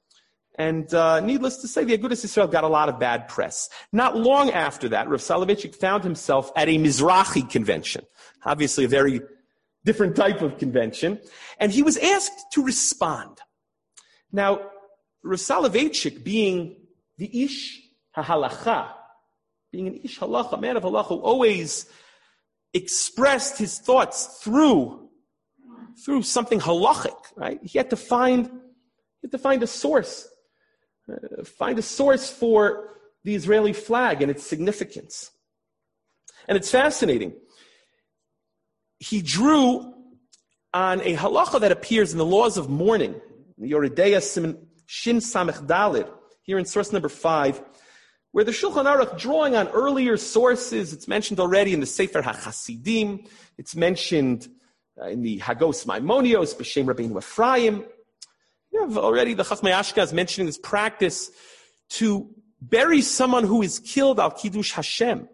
And uh, needless to say, the Agudas Yisrael got a lot of bad press. Not long after that, Rav Soloveitchik found himself at a Mizrahi convention, obviously a very different type of convention, and he was asked to respond. Now, Rav Soloveitchik, being the Ish HaHalacha, being an Ish Halacha, a man of Halacha, who always expressed his thoughts through, through something halachic, right? He had to find, he had to find a source, uh, find a source for the Israeli flag and its significance. And it's fascinating. He drew on a halacha that appears in the laws of mourning, the Yoredeya Siman Shin Samech Dalid, here in source number five, where the Shulchan Aruch, drawing on earlier sources, it's mentioned already in the Sefer HaChasidim, it's mentioned uh, in the Hagos Maimonios, B'Shem Rabbeinu Ephraim. You have already the Chachmei Ashkenaz mentioning this practice to bury someone who is killed al Kiddush Hashem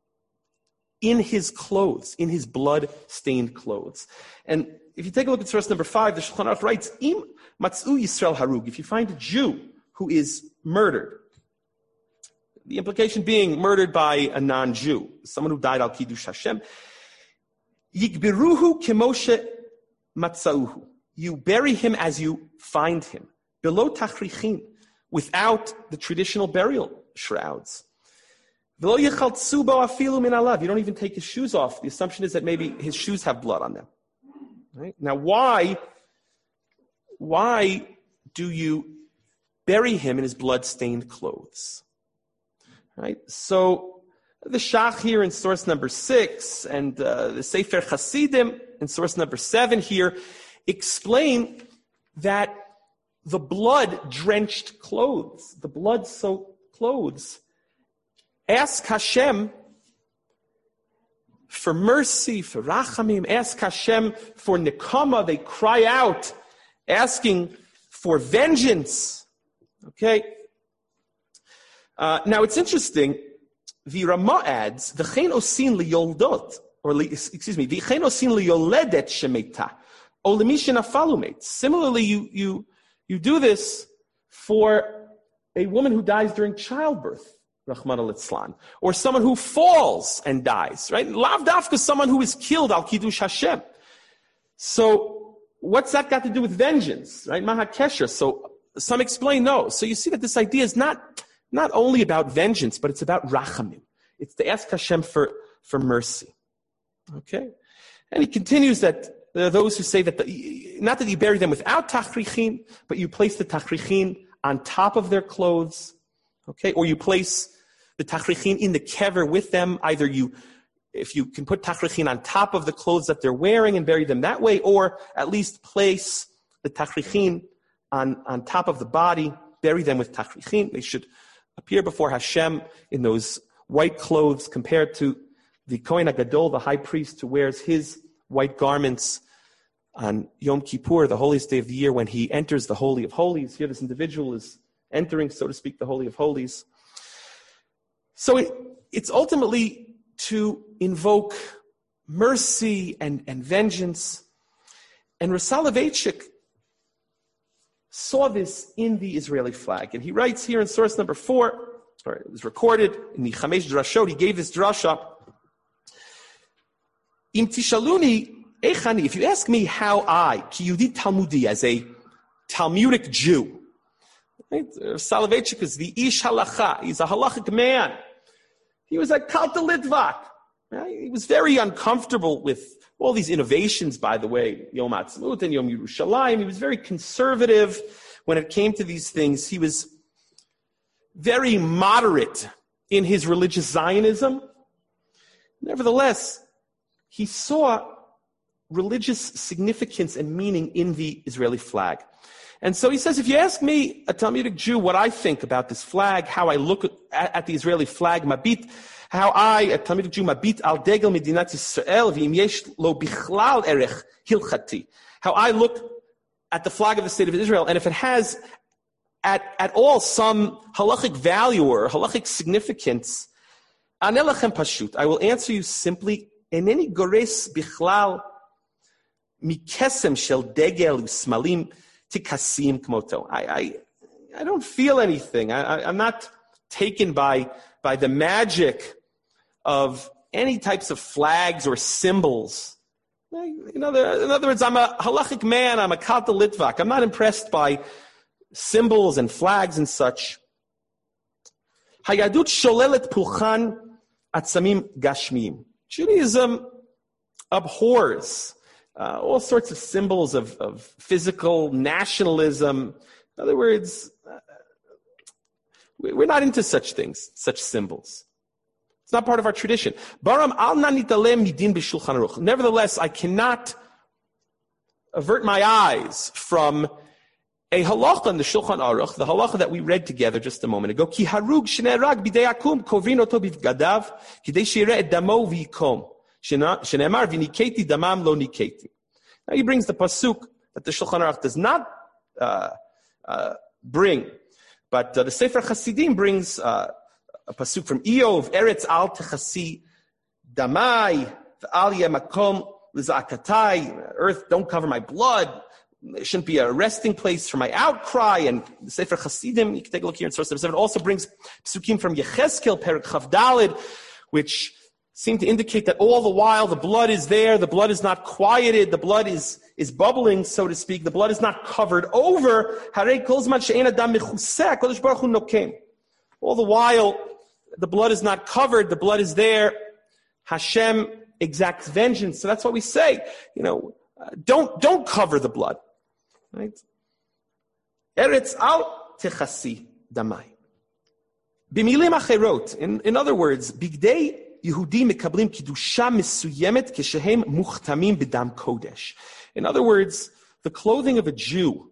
in his clothes, in his blood-stained clothes. And if you take a look at source number five, the Shulchan Aruch writes, Im Matzu Yisrael Harug, if you find a Jew who is murdered, the implication being murdered by a non-Jew, someone who died al Kiddush Hashem, Yikbiruhu Kimoshe Matzauhu. You bury him as you find him, below Tachrichin, without the traditional burial shrouds. You don't even take his shoes off. The assumption is that maybe his shoes have blood on them. Right? Now, why, why do you bury him in his blood-stained clothes? Right? So the Shach here in source number six and uh, the Sefer Chasidim in source number seven here explain that the blood-drenched clothes, the blood-soaked clothes, ask Hashem for mercy, for rachamim, ask Hashem for nekama. They cry out, asking for vengeance. Okay? Uh, now, it's interesting. The Ramah adds, "V'chein osin liyoldot," or li, excuse me, "V'chein osin liyoledet shemeta, o lemi shenafalu met." Similarly, you you you do this for a woman who dies during childbirth, Rahman al-Itzlan, or someone who falls and dies, right? Lav dafka, someone who is killed al kiddush Hashem. So, what's that got to do with vengeance, right? Mahakesher. So, some explain no. So you see that this idea is not, not only about vengeance, but it's about rachamim. It's to ask Hashem for, for mercy. Okay? And he continues that there are those who say that, the, not that you bury them without tachrichin, but you place the tachrichin on top of their clothes. Okay? Or you place the tachrichin in the kever with them. Either you, if you can put tachrichin on top of the clothes that they're wearing and bury them that way, or at least place the tachrichin on, on top of the body, bury them with tachrichin. They should appear before Hashem in those white clothes compared to the Kohen HaGadol, the high priest, who wears his white garments on Yom Kippur, the holiest day of the year, when he enters the Holy of Holies. Here this individual is entering, so to speak, the Holy of Holies. So it, it's ultimately to invoke mercy and, and vengeance. And Rosh Soloveitchik saw this in the Israeli flag. And he writes here in source number four, or it was recorded in the Chamesh Drashot, he gave this drasha. Im tishaluni echani, if you ask me how I, ki Yehudi Talmudi, as a Talmudic Jew, right? Soloveitchik is the ish halacha, he's a halachic man. He was a kalta litvak. Right? He was very uncomfortable with all these innovations, by the way, Yom Ha'atzmaut and Yom Yerushalayim. He was very conservative when it came to these things. He was very moderate in his religious Zionism. Nevertheless, he saw religious significance and meaning in the Israeli flag. And so he says, if you ask me, a Talmudic Jew, what I think about this flag, how I look at, at the Israeli flag, mabit, how I, a Talmudic Jew, mabit al degel medinat Yisrael, v'im yesh lo bichlal erech hilchati, how I look at the flag of the state of Israel, and if it has at, at all some halachic value or halachic significance, anelachem pashut, I will answer you simply, eneni gores bichlal mikesem shel degel usmalim tikasim kmoto. I, I, I don't feel anything. I, I, I'm not taken by, by the magic of any types of flags or symbols. In other, in other words, I'm a halachic man. I'm a kalta litvak. I'm not impressed by symbols and flags and such. Hayadut sholelet pulchan atzamim gashmim. Judaism abhors Uh, all sorts of symbols of, of physical nationalism. In other words, uh, we're not into such things, such symbols. It's not part of our tradition. Baram al nanitalem midin b'shulchan aruch. Nevertheless, I cannot avert my eyes from a halacha in the Shulchan Aruch, the halacha that we read together just a moment ago. Ki harug shne'erag b'dei akum kovrin oto b'vgadav kidei she'yireh et damo v'yikom. Now he brings the pasuk that the Shulchan Aruch does not uh, uh, bring, but uh, the Sefer Chasidim brings uh, a pasuk from Eov, Eretz al techasi damai v'al yemakom l'zakatai. Earth, don't cover my blood. It shouldn't be a resting place for my outcry. And the Sefer Chasidim, you can take a look here in source number seven, also brings pasukim from Yechezkel, Perek Chav Daled, which seem to indicate that all the while the blood is there, the blood is not quieted, the blood is, is bubbling, so to speak, the blood is not covered over. All the while, the blood is not covered, the blood is there. Hashem exacts vengeance. So that's what we say. You know, uh, don't, don't cover the blood. Right? Eretz al techasi damai. Bimilim acherot. In, in other words, bigdei Yehudim mekablim kidusha mesuyemet keshehem muchtamim b'dam kodesh. In other words, the clothing of a Jew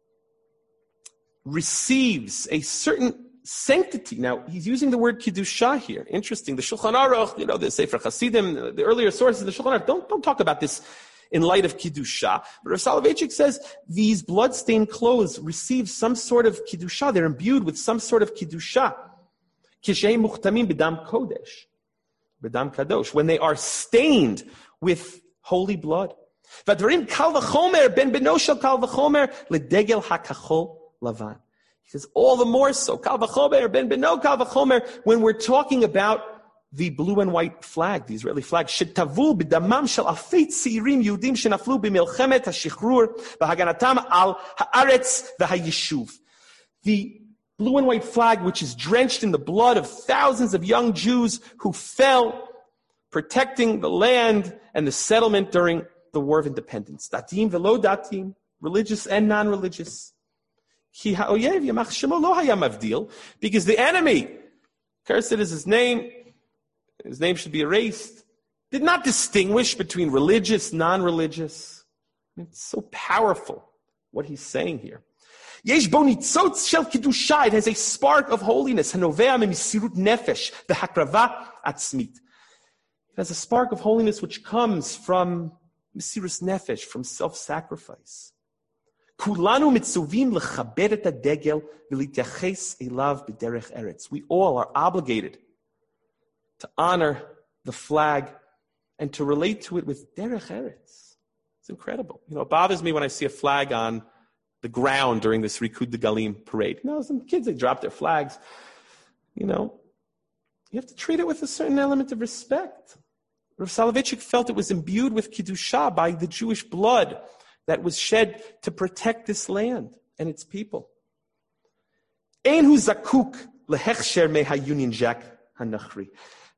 receives a certain sanctity. Now, he's using the word kidusha here. Interesting. The Shulchan Aruch, you know, the Sefer Chasidim, the earlier sources of the Shulchan Aruch, don't, don't talk about this in light of kidusha. But Rosh Soloveitchik says these blood-stained clothes receive some sort of kidusha. They're imbued with some sort of kidusha. Kishem muchtamim b'dam kodesh, b'dam kadosh, when they are stained with holy blood. V'advarim kal v'chomer ben beno shel kal v'chomer ledegel hakachol lavan. He says all the more so, kal v'chomer ben beno kal v'chomer, when we're talking about the blue and white flag, the Israeli flag, shetavu b'damam shel alfei tzeirim Yehudim shenaflu b'milchemet hashichrur v'haganatam al haaretz v'hayishuv. The blue and white flag, which is drenched in the blood of thousands of young Jews who fell protecting the land and the settlement during the War of Independence. Datim velo datim, religious and non-religious. Because the enemy, cursed is his name, his name should be erased, did not distinguish between religious, non-religious. It's so powerful what he's saying here. Yesh bo nitzotz shel kedusha, it has a spark of holiness. Hanovea memisirut nefesh, the hakrava atzmit. It has a spark of holiness which comes from misirus nefesh, from self-sacrifice. Kulanu mitzuvim lechabed et hadegel v'lityaches elav b'derech eretz. We all are obligated to honor the flag and to relate to it with derech eretz. It's incredible. You know, it bothers me when I see a flag on the ground during this Rikud Galim parade. You know, some kids, they drop their flags. You know, you have to treat it with a certain element of respect. Rav Soloveitchik felt it was imbued with Kiddusha by the Jewish blood that was shed to protect this land and its people. Ein hu zakuk lehechsher me hayunion jack hanachri.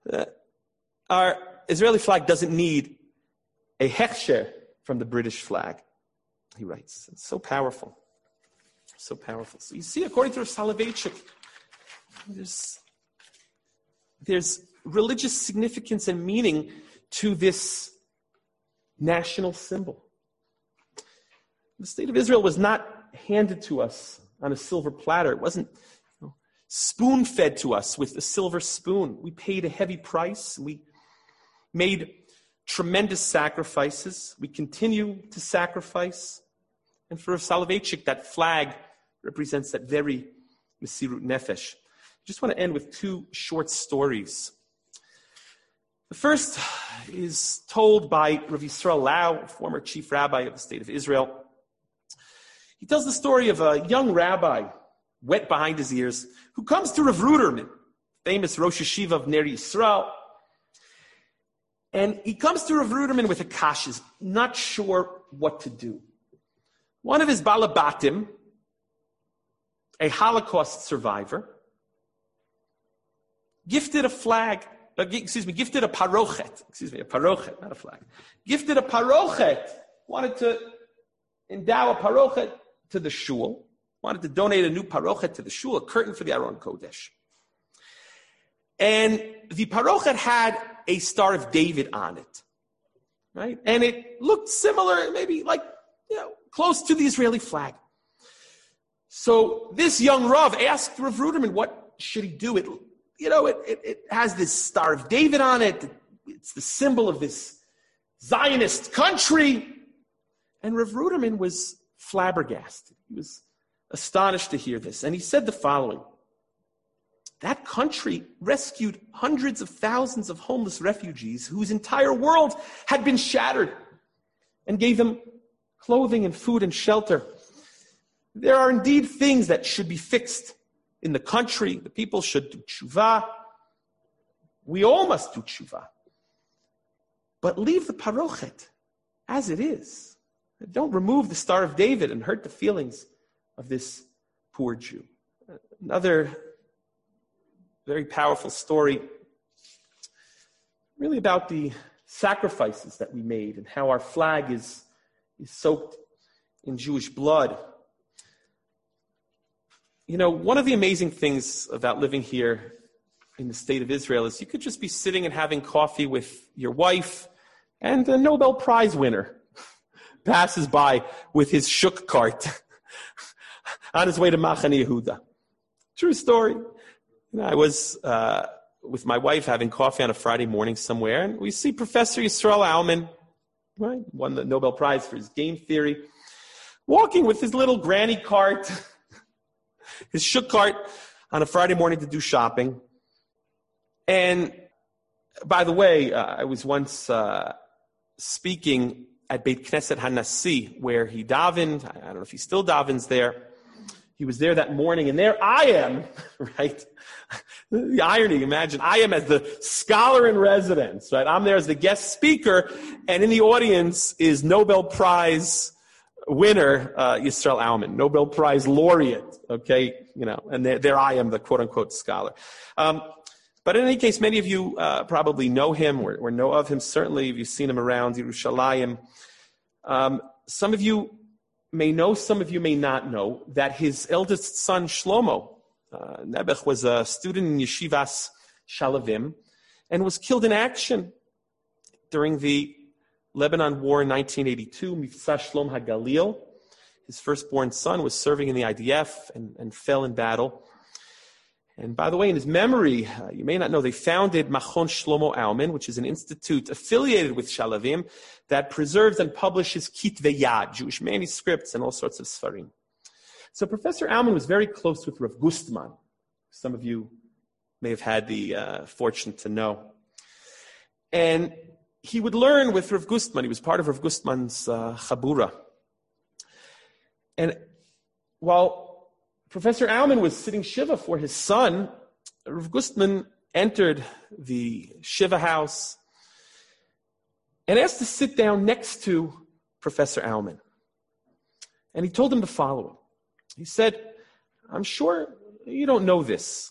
Our Israeli flag doesn't need a hechsher from the British flag, he writes. It's so powerful. So powerful. So you see, according to Rav Soloveitchik, there's, there's religious significance and meaning to this national symbol. The state of Israel was not handed to us on a silver platter. It wasn't you know, spoon-fed to us with a silver spoon. We paid a heavy price. We made tremendous sacrifices. We continue to sacrifice. And for Rav Soloveitchik, that flag represents that very Mesirut Nefesh. I just want to end with two short stories. The first is told by Rav Yisrael Lau, former chief rabbi of the state of Israel. He tells the story of a young rabbi, wet behind his ears, who comes to Rav Ruderman, famous Rosh Yeshiva of Ner Yisrael. And he comes to Rav Ruderman with a kashas, not sure what to do. One of his balabatim, a Holocaust survivor, gifted a flag, uh, excuse me, gifted a parochet, excuse me, a parochet, not a flag, gifted a parochet, wanted to endow a parochet to the shul, wanted to donate a new parochet to the shul, a curtain for the Aron Kodesh. And the parochet had a Star of David on it, right? And it looked similar, maybe like, you know, close to the Israeli flag. So this young Rav asked Rav Ruderman, what should he do? It, you know, it, it, it has this Star of David on it. It's the symbol of this Zionist country. And Rav Ruderman was flabbergasted. He was astonished to hear this. And he said the following: that country rescued hundreds of thousands of homeless refugees whose entire world had been shattered and gave them clothing and food and shelter. There are indeed things that should be fixed in the country. The people should do tshuva. We all must do tshuva. But leave the parochet as it is. Don't remove the Star of David and hurt the feelings of this poor Jew. Another very powerful story, really about the sacrifices that we made and how our flag is, is soaked in Jewish blood. You know, one of the amazing things about living here in the state of Israel is you could just be sitting and having coffee with your wife, and a Nobel Prize winner passes by with his shuk cart on his way to Machane Yehuda. True story. You know, I was uh, with my wife having coffee on a Friday morning somewhere, and we see Professor Yisrael Aumann, right, won the Nobel Prize for his game theory, walking with his little granny cart, his shuk cart, on a Friday morning to do shopping. And by the way, uh, I was once uh, speaking at Beit Knesset HaNasi, where he davened. I don't know if he still davens there. He was there that morning, and there I am, right? The irony, imagine, I am as the scholar in residence, right? I'm there as the guest speaker, and in the audience is Nobel Prize winner, uh, Yisrael Aumann, Nobel Prize laureate, okay? You know, and there, there I am, the quote-unquote scholar. Um, but in any case, many of you uh, probably know him or, or know of him. Certainly, if you've seen him around Yerushalayim. Um, some of you may know, some of you may not know, that his eldest son, Shlomo, uh, Nebuch, was a student in Yeshivas Shalavim and was killed in action during the Lebanon War in nineteen eighty-two, Mifsa Shlom HaGalil. His firstborn son was serving in the I D F and, and fell in battle. And by the way, in his memory, uh, you may not know, they founded Machon Shlomo Aumann, which is an institute affiliated with Shalavim that preserves and publishes Kitvei Yad, Jewish manuscripts and all sorts of Sfarim. So Professor Aumann was very close with Rav Gustman. Some of you may have had the uh, fortune to know. And he would learn with Rav Gustman. He was part of Rav Gustman's uh, Chabura. And while Professor Aumann was sitting Shiva for his son, Rav Gustman entered the Shiva house and asked to sit down next to Professor Aumann. And he told him the following. He said, I'm sure you don't know this,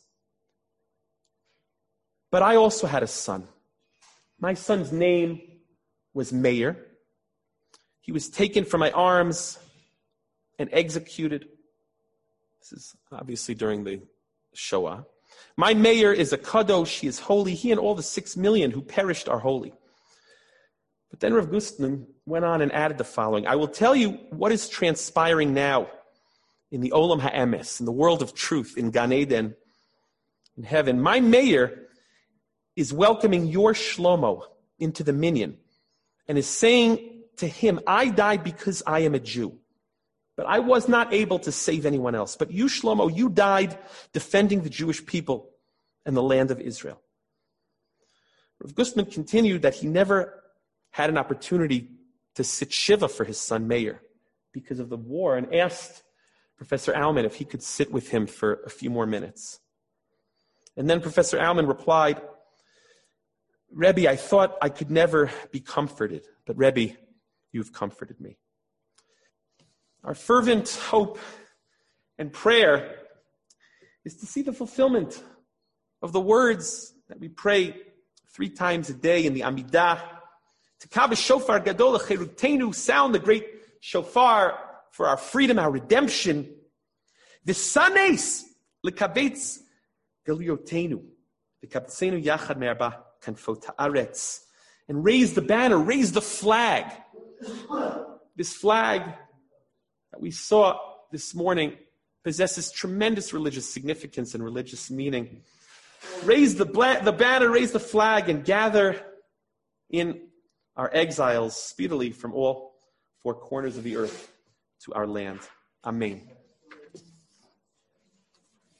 but I also had a son. My son's name was Meir. He was taken from my arms and executed. This is obviously during the Shoah. My Meir is a kadosh, he is holy. He and all the six million who perished are holy. But then Rav Gustman went on and added the following. I will tell you what is transpiring now in the Olam HaEmes, in the world of truth, in Gan Eden, in heaven. My Meir is welcoming your Shlomo into the minyan and is saying to him, I died because I am a Jew. But I was not able to save anyone else. But you, Shlomo, you died defending the Jewish people and the land of Israel. Rav Gustman continued that he never had an opportunity to sit Shiva for his son Meir because of the war and asked Professor Aumann if he could sit with him for a few more minutes. And then Professor Aumann replied, Rebbe, I thought I could never be comforted, but Rebbe, you've comforted me. Our fervent hope and prayer is to see the fulfillment of the words that we pray three times a day in the Amidah. To Kabbah Shofar Gadol Cherutenu, sound the great shofar for our freedom, our redemption. V'sanes lekabetz galiotenu, v'kabtzenu yachad me'arba kanfot haaretz, and raise the banner, raise the flag. This flag that we saw this morning possesses tremendous religious significance and religious meaning. Raise the, bla- the banner, raise the flag, and gather in our exiles speedily from all four corners of the earth to our land. Amen.